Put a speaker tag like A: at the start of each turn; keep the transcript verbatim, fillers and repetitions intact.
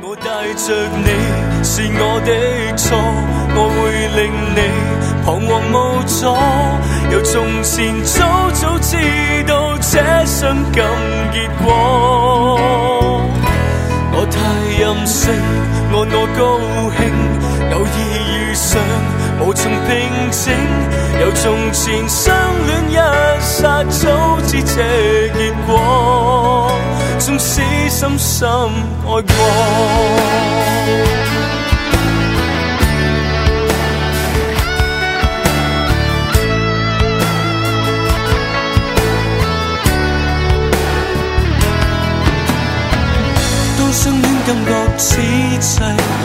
A: 我帶着你是我的錯，我會令你彷徨無助，由從前早早知道這傷感結果。我太任性，按我高興，偶爾遇上無從平靜，由從前相戀一剎早知這結果，縱使深深愛過。當相戀感覺此際